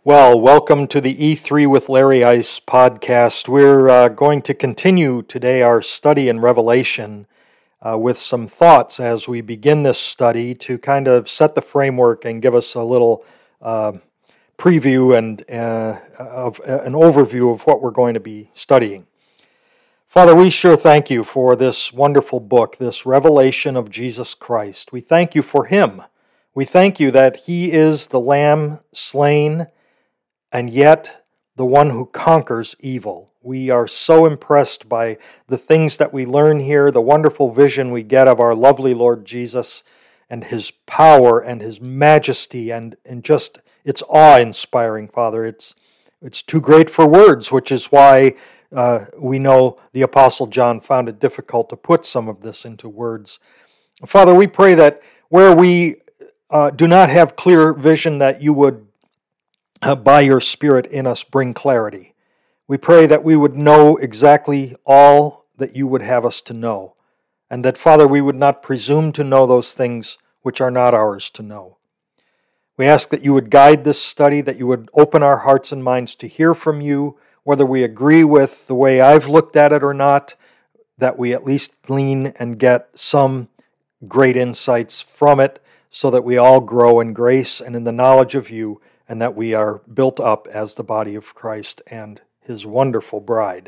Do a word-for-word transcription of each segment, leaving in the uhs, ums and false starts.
Well, welcome to the E three with Larry Ice podcast. We're uh, going to continue today our study in Revelation uh, with some thoughts as we begin this study to kind of set the framework and give us a little uh, preview and uh, of uh, an overview of what we're going to be studying. Father, we sure thank you for this wonderful book, this revelation of Jesus Christ. We thank you for Him. We thank you that He is the Lamb slain, and yet the one who conquers evil. We are so impressed by the things that we learn here, the wonderful vision we get of our lovely Lord Jesus and His power and His majesty, and, and just, it's awe-inspiring, Father. It's, it's too great for words, which is why uh, we know the Apostle John found it difficult to put some of this into words. Father, we pray that where we uh, do not have clear vision, that you would Uh, by your Spirit in us, bring clarity. We pray that we would know exactly all that you would have us to know, and that, Father, we would not presume to know those things which are not ours to know. We ask that you would guide this study, that you would open our hearts and minds to hear from you, whether we agree with the way I've looked at it or not, that we at least glean and get some great insights from it, so that we all grow in grace and in the knowledge of you, and that we are built up as the body of Christ and His wonderful bride.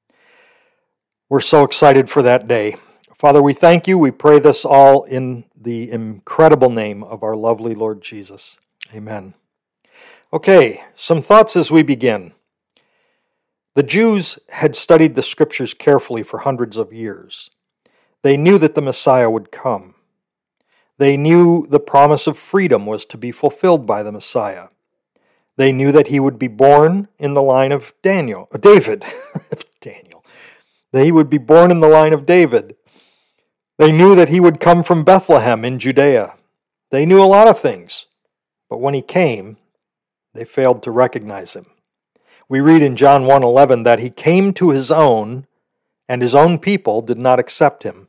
We're so excited for that day. Father, we thank you. We pray this all in the incredible name of our lovely Lord Jesus. Amen. Okay, some thoughts as we begin. The Jews had studied the Scriptures carefully for hundreds of years. They knew that the Messiah would come. They knew the promise of freedom was to be fulfilled by the Messiah. They knew that he would be born in the line of Daniel, uh, David. Daniel. That he would be born in the line of David. They knew that he would come from Bethlehem in Judea. They knew a lot of things, but when he came, they failed to recognize him. We read in John one eleven that he came to his own, and his own people did not accept him.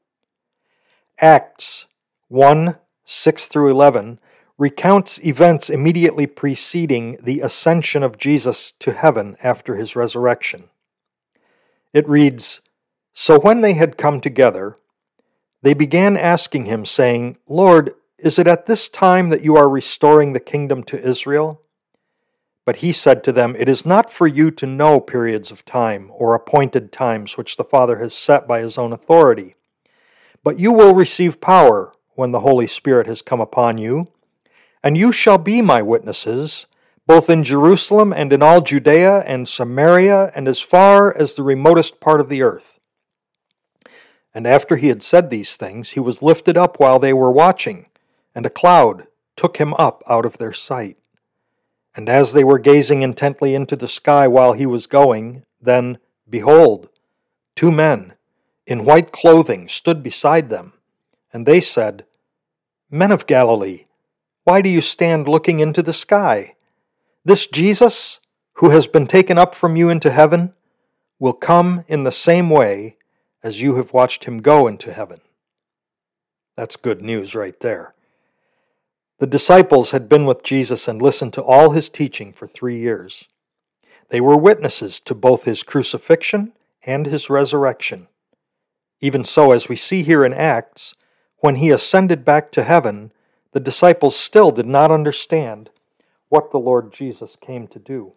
Acts one, six through eleven recounts events immediately preceding the ascension of Jesus to heaven after his resurrection. It reads, "So when they had come together, they began asking him, saying, 'Lord, is it at this time that you are restoring the kingdom to Israel?' But he said to them, 'It is not for you to know periods of time or appointed times which the Father has set by his own authority. But you will receive power when the Holy Spirit has come upon you, and you shall be my witnesses, both in Jerusalem and in all Judea and Samaria and as far as the remotest part of the earth.' And after he had said these things, he was lifted up while they were watching, and a cloud took him up out of their sight. And as they were gazing intently into the sky while he was going, then, behold, two men in white clothing stood beside them, and they said, 'Men of Galilee, why do you stand looking into the sky? This Jesus, who has been taken up from you into heaven, will come in the same way as you have watched him go into heaven.'" That's good news right there. The disciples had been with Jesus and listened to all his teaching for three years. They were witnesses to both his crucifixion and his resurrection. Even so, as we see here in Acts, when he ascended back to heaven, the disciples still did not understand what the Lord Jesus came to do.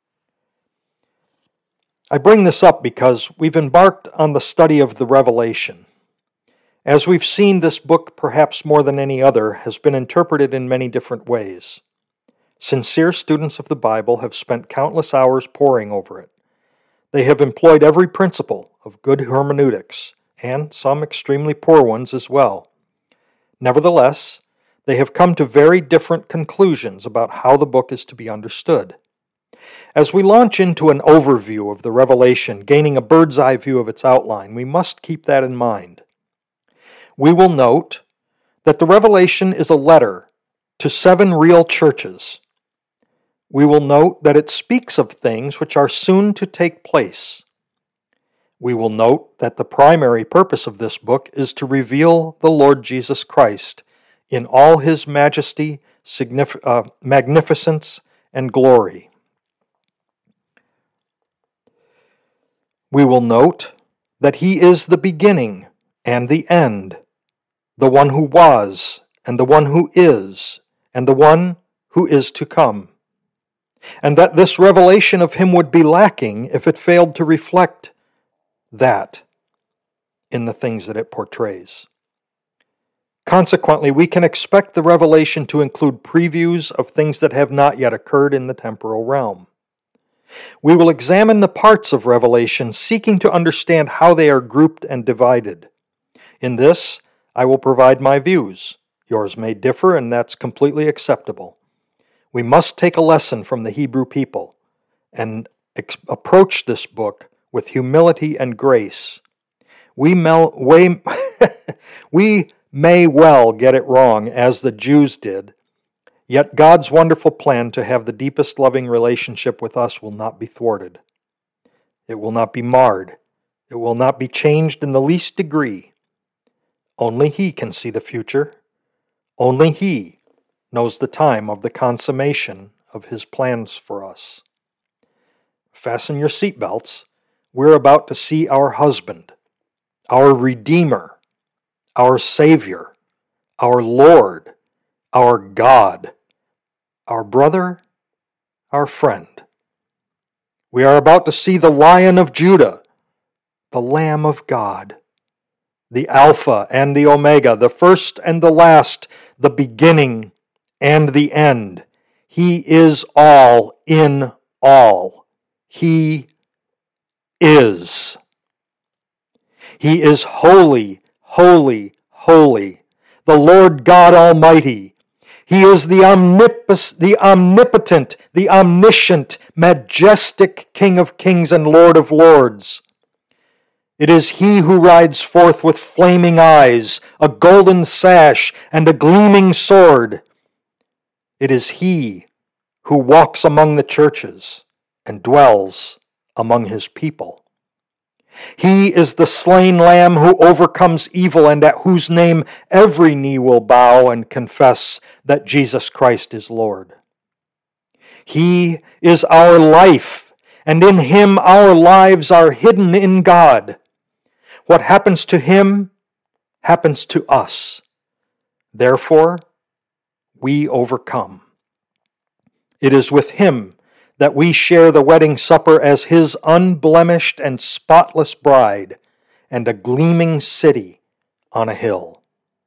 I bring this up because we've embarked on the study of the Revelation. As we've seen, this book, perhaps more than any other, has been interpreted in many different ways. Sincere students of the Bible have spent countless hours poring over it. They have employed every principle of good hermeneutics, and some extremely poor ones as well. Nevertheless, they have come to very different conclusions about how the book is to be understood. As we launch into an overview of the Revelation, gaining a bird's eye view of its outline, we must keep that in mind. We will note that the Revelation is a letter to seven real churches. We will note that it speaks of things which are soon to take place. We will note that the primary purpose of this book is to reveal the Lord Jesus Christ in all his majesty, signif- uh, magnificence, and glory. We will note that he is the beginning and the end, the one who was, and the one who is, and the one who is to come, and that this revelation of him would be lacking if it failed to reflect that in the things that it portrays. Consequently, we can expect the revelation to include previews of things that have not yet occurred in the temporal realm. We will examine the parts of Revelation, seeking to understand how they are grouped and divided. In this, I will provide my views. Yours may differ, and that's completely acceptable. We must take a lesson from the Hebrew people and ex- approach this book with humility and grace. We, mel- way, we may well get it wrong, as the Jews did, yet God's wonderful plan to have the deepest loving relationship with us will not be thwarted. It will not be marred. It will not be changed in the least degree. Only He can see the future. Only He knows the time of the consummation of His plans for us. Fasten your seatbelts. We're about to see our husband, our Redeemer, our Savior, our Lord, our God, our brother, our friend. We are about to see the Lion of Judah, the Lamb of God, the Alpha and the Omega, the first and the last, the beginning and the end. He is all in all. He is. He is holy, holy, holy, the Lord God Almighty. He is the, omnipus, the omnipotent, the omniscient, majestic King of kings and Lord of lords. It is He who rides forth with flaming eyes, a golden sash, and a gleaming sword. It is He who walks among the churches and dwells among His people. He is the slain Lamb who overcomes evil, and at whose name every knee will bow and confess that Jesus Christ is Lord. He is our life, and in Him our lives are hidden in God. What happens to Him happens to us. Therefore, we overcome. It is with Him that we share the wedding supper as His unblemished and spotless bride, and a gleaming city on a hill.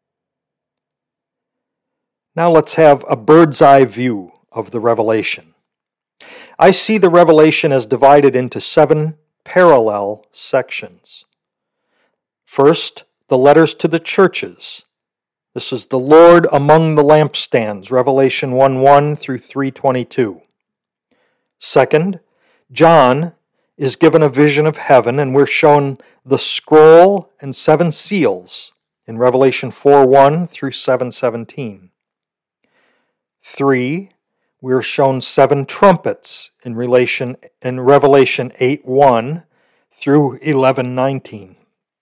Now let's have a bird's eye view of the Revelation. I see the Revelation as divided into seven parallel sections. First, the letters to the churches. This is the Lord among the lampstands, Revelation one one through three twenty-two. Second, John is given a vision of heaven, and we're shown the scroll and seven seals in Revelation four one through seven seventeen. Three, we're shown seven trumpets in relation in Revelation eight one through eleven nineteen.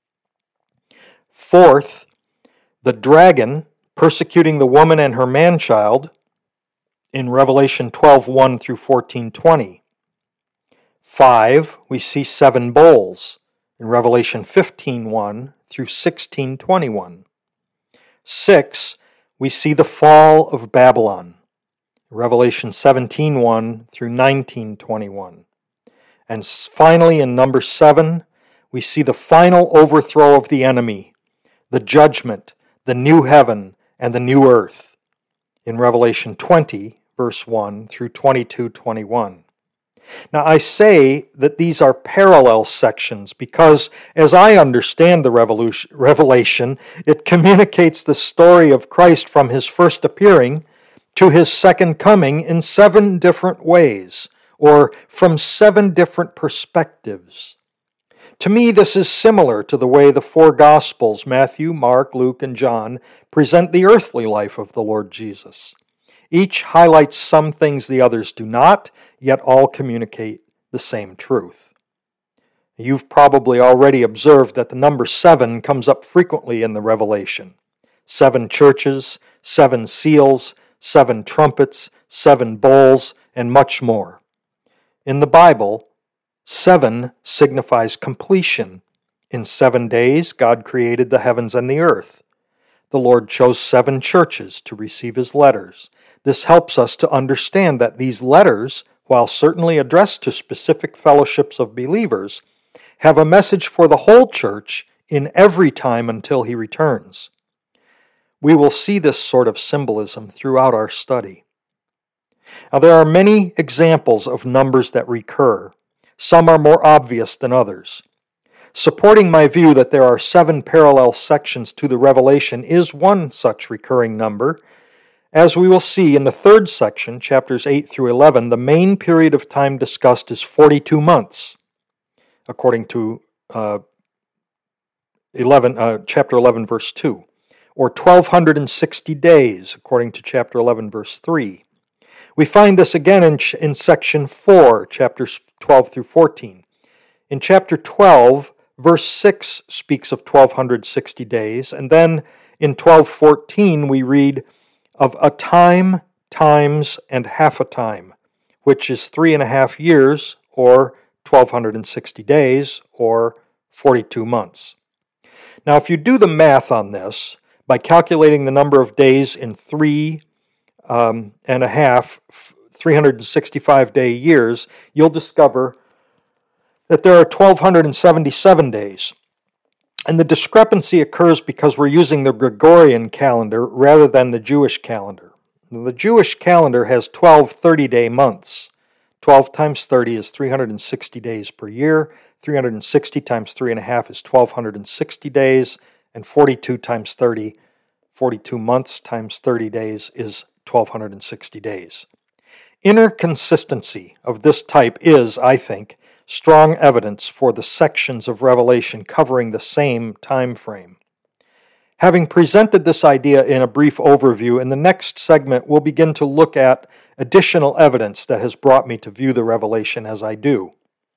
Fourth, the dragon persecuting the woman and her man-child in Revelation twelve one through fourteen twenty. Five, we see seven bowls in Revelation fifteen one through sixteen twenty-one. Six, we see the fall of Babylon, Revelation seventeen one through nineteen twenty-one. And finally, in number seven, we see the final overthrow of the enemy, the judgment, the new heaven, and the new earth, in Revelation twenty, verse one through twenty-two twenty-one. Now, I say that these are parallel sections because, as I understand the Revelation, it communicates the story of Christ from His first appearing to His second coming in seven different ways, or from seven different perspectives. To me, this is similar to the way the four Gospels, Matthew, Mark, Luke, and John, present the earthly life of the Lord Jesus. Each highlights some things the others do not, yet all communicate the same truth. You've probably already observed that the number seven comes up frequently in the Revelation. Seven churches, seven seals, seven trumpets, seven bowls, and much more. In the Bible, seven signifies completion. In seven days, God created the heavens and the earth. The Lord chose seven churches to receive His letters. This helps us to understand that these letters, while certainly addressed to specific fellowships of believers, have a message for the whole church in every time until He returns. We will see this sort of symbolism throughout our study. Now, there are many examples of numbers that recur. Some are more obvious than others. Supporting my view that there are seven parallel sections to the Revelation is one such recurring number. As we will see in the third section, chapters eight through eleven, the main period of time discussed is forty-two months, according to uh, eleven, uh, chapter eleven, verse two, or twelve sixty days, according to chapter eleven, verse three. We find this again in, in section four, chapters twelve through fourteen. In chapter twelve, verse six speaks of twelve sixty days, and then in twelve fourteen we read of a time, times, and half a time, which is three and a half years, or twelve sixty days, or forty-two months. Now, if you do the math on this, by calculating the number of days in three um, and a half, three hundred sixty-five day years, you'll discover that there are twelve seventy-seven days. And the discrepancy occurs because we're using the Gregorian calendar rather than the Jewish calendar. The Jewish calendar has twelve thirty-day months. twelve times thirty is three hundred sixty days per year. three hundred sixty times three and a half is twelve sixty days. And forty-two times thirty, forty-two months times thirty days is twelve sixty days. Inner consistency of this type is, I think, strong evidence for the sections of Revelation covering the same time frame. Having presented this idea in a brief overview, in the next segment we'll begin to look at additional evidence that has brought me to view the Revelation as I do.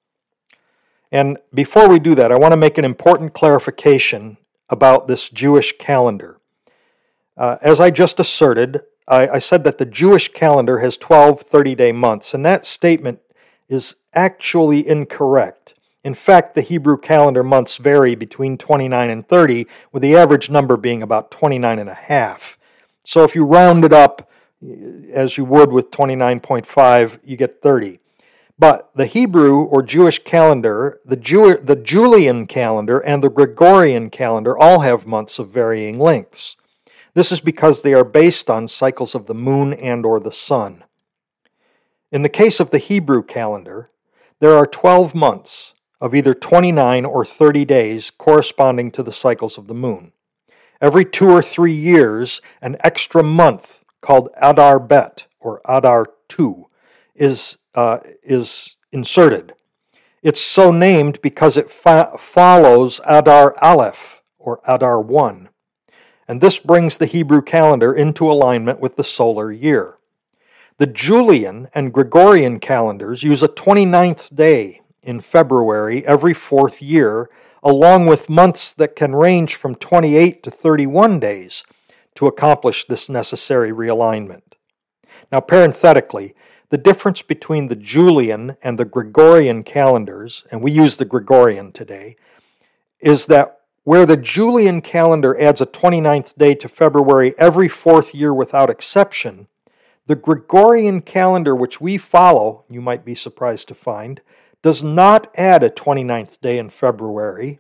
And before we do that, I want to make an important clarification about this Jewish calendar. Uh, as I just asserted, I, I said that the Jewish calendar has twelve thirty-day months, and that statement is actually incorrect. In fact, the Hebrew calendar months vary between twenty-nine and thirty, with the average number being about twenty-nine and a half. So if you round it up, as you would with twenty-nine point five, you get thirty. But the Hebrew or Jewish calendar, the, Jew, the Julian calendar, and the Gregorian calendar all have months of varying lengths. This is because they are based on cycles of the moon and or the sun. In the case of the Hebrew calendar, there are twelve months of either twenty-nine or thirty days corresponding to the cycles of the moon. Every two or three years, an extra month called Adar Bet, or Adar two, is, uh, is inserted. It's so named because it fa- follows Adar Aleph, or Adar one. And this brings the Hebrew calendar into alignment with the solar year. The Julian and Gregorian calendars use a twenty-ninth day in February every fourth year, along with months that can range from twenty-eight to thirty-one days to accomplish this necessary realignment. Now, parenthetically, the difference between the Julian and the Gregorian calendars, and we use the Gregorian today, is that where the Julian calendar adds a twenty-ninth day to February every fourth year without exception, the Gregorian calendar, which we follow, you might be surprised to find, does not add a twenty-ninth day in February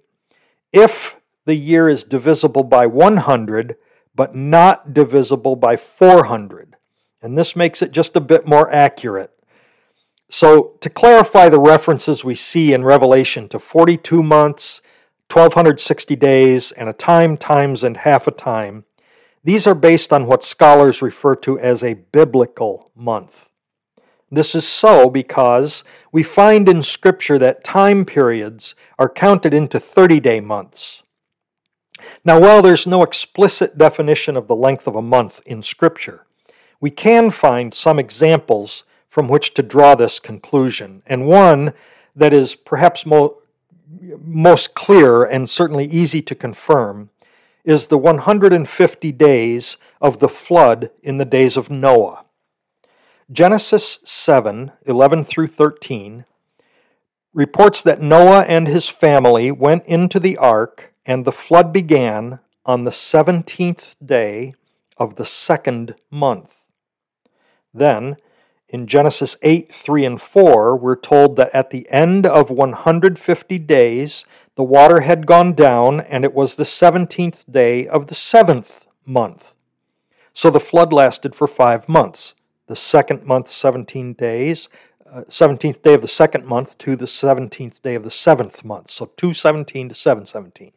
if the year is divisible by one hundred, but not divisible by four hundred. And this makes it just a bit more accurate. So, to clarify the references we see in Revelation to forty-two months, twelve sixty days, and a time, times, and half a time, these are based on what scholars refer to as a biblical month. This is so because we find in Scripture that time periods are counted into thirty-day months. Now, while there's no explicit definition of the length of a month in Scripture, we can find some examples from which to draw this conclusion, and one that is perhaps mo- most clear and certainly easy to confirm is the one hundred fifty days of the flood in the days of Noah. Genesis seven, eleven through thirteen, reports that Noah and his family went into the ark, and the flood began on the seventeenth day of the second month. Then, in Genesis eight, three and four, we're told that at the end of one hundred fifty days, the water had gone down, and it was the seventeenth day of the seventh month. So the flood lasted for five months. The second month, seventeen days, uh, seventeenth day of the second month to the seventeenth day of the seventh month. So two seventeen to seven seventeen.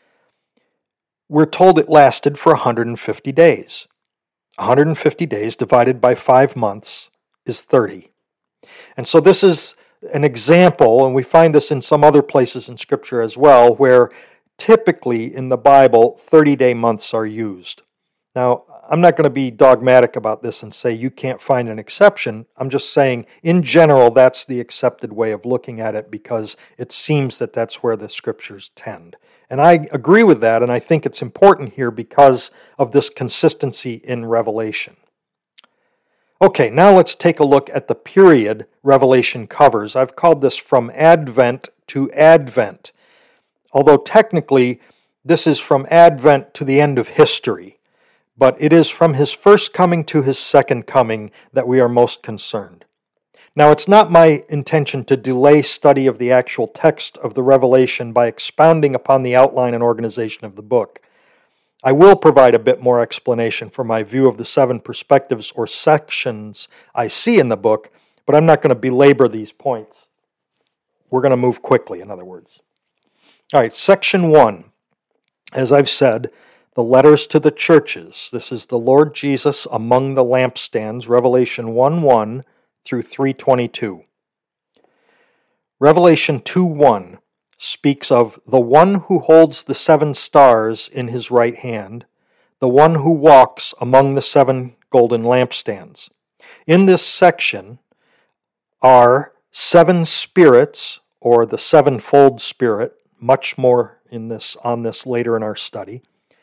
We're told it lasted for one hundred fifty days. one hundred fifty days divided by five months is thirty. And so this is an example, and we find this in some other places in Scripture as well, where typically in the Bible, thirty-day months are used. Now, I'm not going to be dogmatic about this and say you can't find an exception. I'm just saying, in general, that's the accepted way of looking at it because it seems that that's where the Scriptures tend. And I agree with that, and I think it's important here because of this consistency in Revelation. Okay, now let's take a look at the period Revelation covers. I've called this From Advent to Advent, although technically this is from Advent to the end of history, but it is from his first coming to his second coming that we are most concerned. Now, it's not my intention to delay study of the actual text of the Revelation by expounding upon the outline and organization of the book. I will provide a bit more explanation for my view of the seven perspectives or sections I see in the book, but I'm not going to belabor these points. We're going to move quickly, in other words. All right, section one. As I've said, the letters to the churches. This is the Lord Jesus among the lampstands, Revelation one one through three twenty-two. Revelation two one speaks of the one who holds the seven stars in his right hand, the one who walks among the seven golden lampstands. In this section are seven spirits, or the sevenfold spirit, much more in this on this later in our study,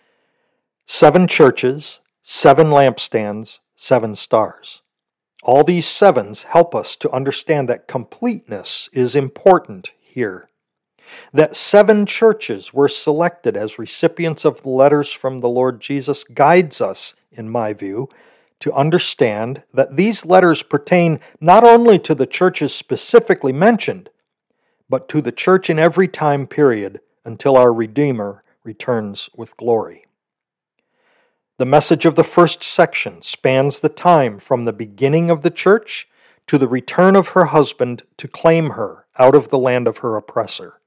seven churches, seven lampstands, seven stars. All these sevens help us to understand that completeness is important here. That seven churches were selected as recipients of the letters from the Lord Jesus guides us, in my view, to understand that these letters pertain not only to the churches specifically mentioned, but to the church in every time period until our Redeemer returns with glory. The message of the first section spans the time from the beginning of the church to the return of her husband to claim her out of the land of her oppressor.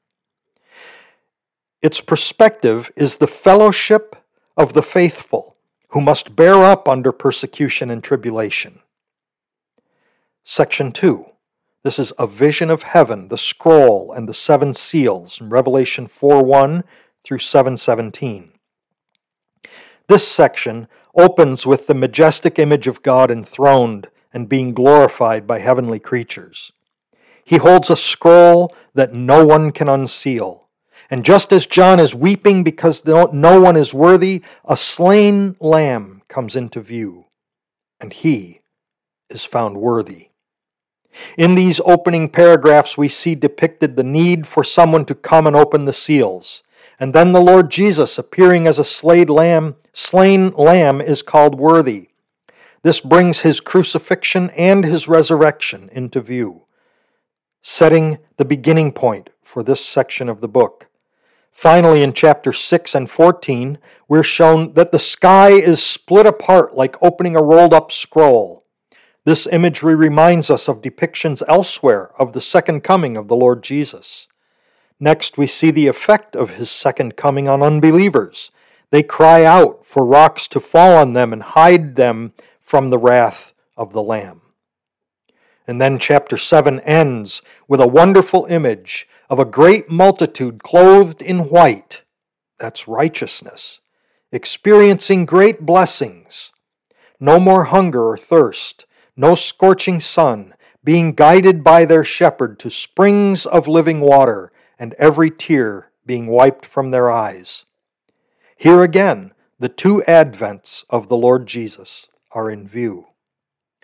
Its perspective is the fellowship of the faithful who must bear up under persecution and tribulation. Section two. This is a vision of heaven, the scroll, and the seven seals in Revelation four one through seven seventeen. This section opens with the majestic image of God enthroned and being glorified by heavenly creatures. He holds a scroll that no one can unseal. And just as John is weeping because no one is worthy, a slain lamb comes into view, and he is found worthy. In these opening paragraphs, we see depicted the need for someone to come and open the seals. And then the Lord Jesus, appearing as a slain lamb, slain lamb, is called worthy. This brings his crucifixion and his resurrection into view, setting the beginning point for this section of the book. Finally, in chapter six and fourteen, we're shown that the sky is split apart like opening a rolled-up scroll. This imagery reminds us of depictions elsewhere of the second coming of the Lord Jesus. Next, we see the effect of his second coming on unbelievers. They cry out for rocks to fall on them and hide them from the wrath of the Lamb. And then chapter seven ends with a wonderful image of a great multitude clothed in white, that's righteousness, experiencing great blessings. No more hunger or thirst, no scorching sun, being guided by their shepherd to springs of living water, and every tear being wiped from their eyes. Here again, the two advents of the Lord Jesus are in view.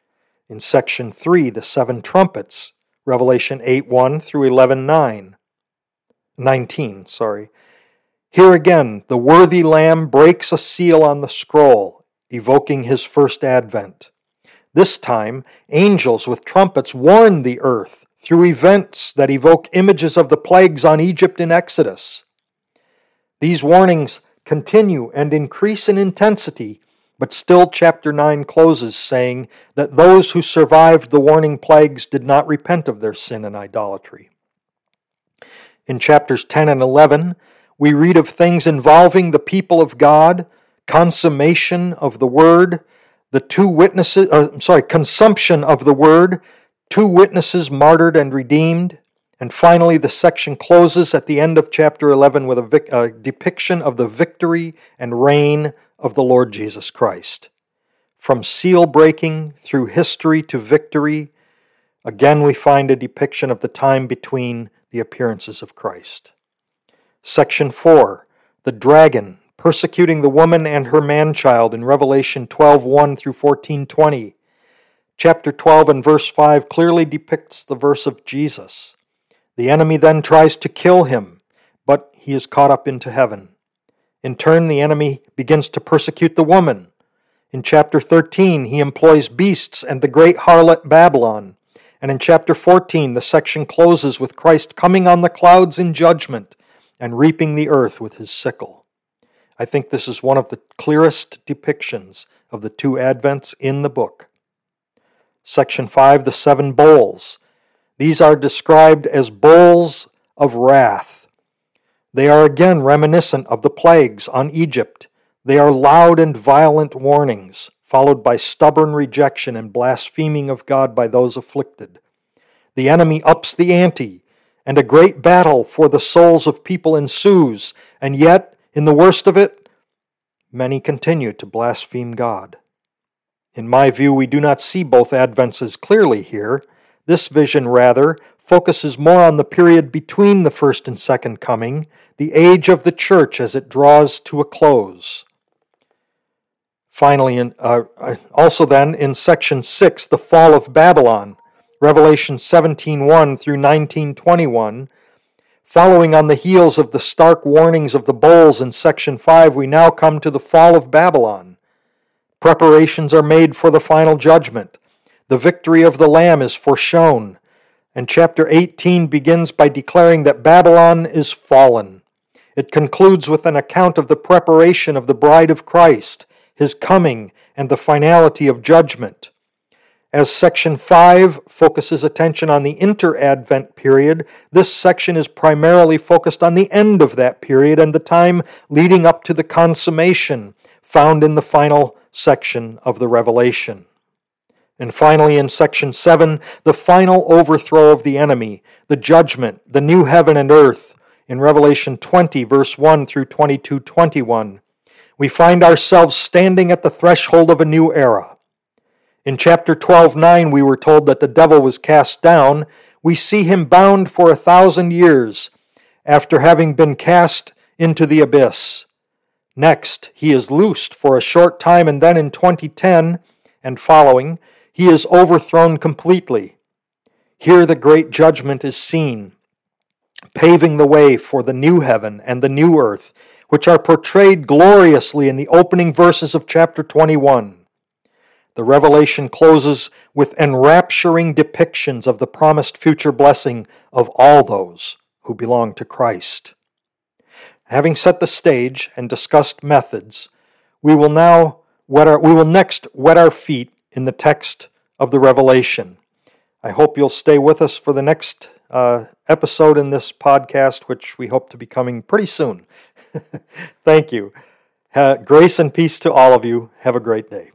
In section three, the seven trumpets, Revelation eight one through eleven nine. nineteen, sorry. Here again, the worthy Lamb breaks a seal on the scroll, evoking his first advent. This time, angels with trumpets warn the earth through events that evoke images of the plagues on Egypt in Exodus. These warnings continue and increase in intensity, but still chapter nine closes saying that those who survived the warning plagues did not repent of their sin and idolatry. In chapters ten and eleven, we read of things involving the people of God, consummation of the word, the two witnesses, uh, sorry, consumption of the word, two witnesses martyred and redeemed, and finally the section closes at the end of chapter eleven with a, vic- a depiction of the victory and reign of the Lord Jesus Christ. From seal breaking through history to victory, again we find a depiction of the time between the appearances of Christ. Section four, the dragon persecuting the woman and her man-child in Revelation twelve one through fourteen twenty. Chapter twelve and verse five clearly depicts the verse of Jesus. The enemy then tries to kill him, but he is caught up into heaven. In turn, the enemy begins to persecute the woman. In chapter thirteen, he employs beasts and the great harlot Babylon. And in chapter fourteen, the section closes with Christ coming on the clouds in judgment and reaping the earth with his sickle. I think this is one of the clearest depictions of the two advents in the book. Section five, the seven bowls. These are described as bowls of wrath. They are again reminiscent of the plagues on Egypt. They are loud and violent warnings, followed by stubborn rejection and blaspheming of God by those afflicted. The enemy ups the ante, and a great battle for the souls of people ensues, and yet, in the worst of it, many continue to blaspheme God. In my view, we do not see both advents as clearly here. This vision, rather, focuses more on the period between the first and second coming, the age of the church as it draws to a close. Finally, in, uh, also then, in section six, the fall of Babylon, Revelation seventeen one through nineteen twenty-one, following on the heels of the stark warnings of the bowls in section five, we now come to the fall of Babylon. Preparations are made for the final judgment. The victory of the Lamb is foreshown, and chapter eighteen begins by declaring that Babylon is fallen. It concludes with an account of the preparation of the bride of Christ, his coming, and the finality of judgment. As section five focuses attention on the inter-Advent period, this section is primarily focused on the end of that period and the time leading up to the consummation found in the final section of the Revelation. And finally, in section seven, the final overthrow of the enemy, the judgment, the new heaven and earth, in Revelation twenty, verse one through twenty-two twenty-one. We find ourselves standing at the threshold of a new era. In chapter twelve nine, we were told that the devil was cast down. We see him bound for a thousand years after having been cast into the abyss. Next, he is loosed for a short time, and then in twenty ten and following, he is overthrown completely. Here the great judgment is seen, paving the way for the new heaven and the new earth, which are portrayed gloriously in the opening verses of chapter twenty-one. The Revelation closes with enrapturing depictions of the promised future blessing of all those who belong to Christ. Having set the stage and discussed methods, we will now wet our, we will next wet our feet in the text of the Revelation. I hope you'll stay with us for the next uh, episode in this podcast, which we hope to be coming pretty soon. Thank you. Uh, grace and peace to all of you. Have a great day.